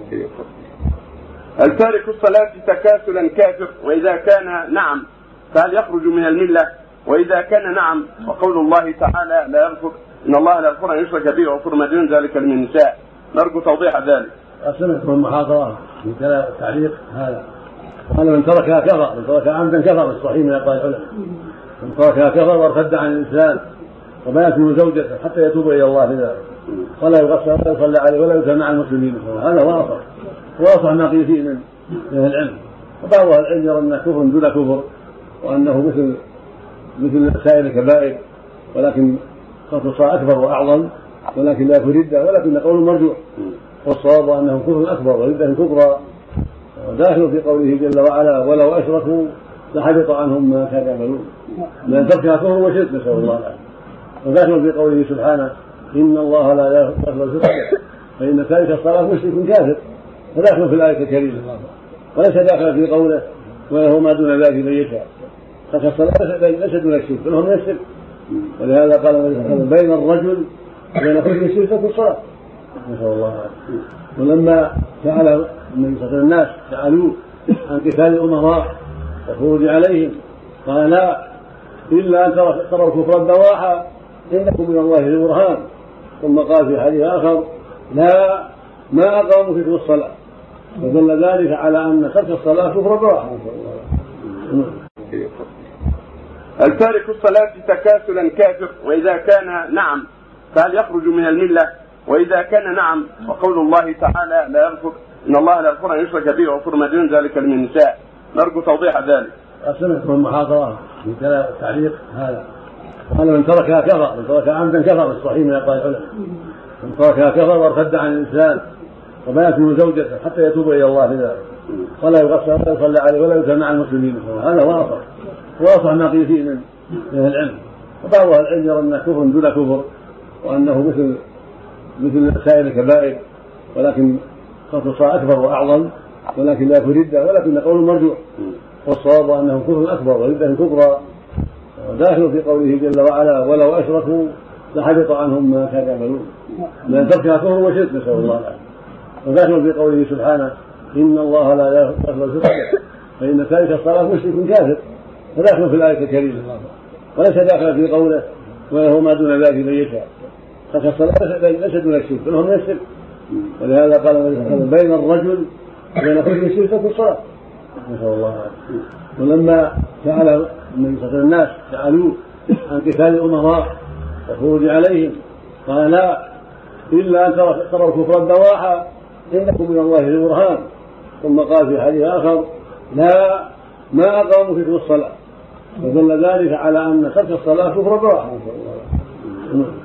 التارك الصلاة تكاسلا كافر، وإذا كان نعم فهل يخرج من الملة؟ وإذا كان نعم وقول الله تعالى لا يغفر إن الله لا يغفر أن يشرك به ويغفر ما دون ذلك لمن يشاء، نرجو توضيح ذلك. أسمعت من محاضرة من تعليق هذا قال من تركها كفر، من تركها عمدا كفر، الصحيح من أقوال العلماء، من تركها كفر وارتد عن الإسلام وما يكون زوجته حتى يتوب إلى الله بذلك، ولا يغسل ولا يصلى عليه ولا يدخل مع المسلمين. هذا واضح ما قيل فيه من العلم. وبعض العلم يرى أنه كفر دون كفر، وأنه مثل سائر الكبائر، ولكن ترك الصلاة أكبر وأعظم، ولكن لا يكون ردة، ولكن قول مرجوح، والصواب أنه كفر أكبر وردة كبرى، وداخل في قوله جل وعلا ولو أشركوا لحبط عنهم ما كانوا يعملون، لأن تركها كفر وشرك، نسأل الله العافية. وداخل في قوله سبحانه إن الله لا يغفر الشرك فإن تارك الصلاة مشرك كافر، فداخل في الآية الكريمة، وليس داخل في قوله وله ما دون ذلك من يشاء. ترك الصلاة ليس دون الشرك، بل هو من الشرك، ولهذا قال بين الرجل وبين كفر الشرك ترك الصلاة، نسأل الله العافية. ولما سأل من الناس سألوه عن قتال الأمراء والخروج عليهم قال لا إلا أن تروا الكفر بواحا إنكم من الله ذو برهان، ثم قال في حديث آخر لا ما أقاموا فيكم الصلاة، فدل ذلك على أن ترك الصلاة كفر بواحا. التارك الصلاة تكاسلا كافر، وإذا كان نعم فهل يخرج من الملة؟ وإذا كان نعم وقول الله تعالى لا يغفر إن الله لا يغفر أن يشرك به ويغفر ما دون ذلك لمن يشاء، نرجو توضيح ذلك. أسمعت من محاضرة من تعليق هذا قال من تركها كفر، من تركها عمدا كفر، الصحيح من أقوال العلماء، من تركها كفر وارتد عن الإسلام وما يكون زوجته حتى يتوب إلى الله بذلك، ولا يغسل ولا يصلى عليه ولا يدخل مع المسلمين. هذا واضح ما قيل فيه من العلم. وبعض العلم يرى أنه كفر دون كفر، وأنه مثل سائر الكبائر، ولكن ترك الصلاة أكبر وأعظم، ولكن لا يكون ردة، ولكن قول مرجوح، والصواب أنه كفر أكبر وردة كبرى، وداخل في قوله جل وعلا ولو أشركوا لحبط عنهم ما كانوا يعملون، لأن تركها كفر وشرك، نسأل الله العافية. وداخل في قوله سبحانه إن الله لا يغفر الشرك فإن تارك الصلاة مشرك كافر، فداخل في الآية الكريمة، وليس داخل في قوله وله ما دون ذلك من يشاء. ترك الصلاة ليس دون الشرك، بل هو من الشرك، ولهذا قال بين الرجل وبين كفر الشرك ترك الصلاة، نسأل الله العافية. ولما سأل من الناس سألوه عن قتال الأمراء والخروج عليهم قال لا إلا أن تروا الكفر بواحا إنكم من الله ذو برهان، ثم قال في حديث آخر لا ما أقاموا فيكم الصلاة، فدل ذلك على أن ترك الصلاة كفر بواحا.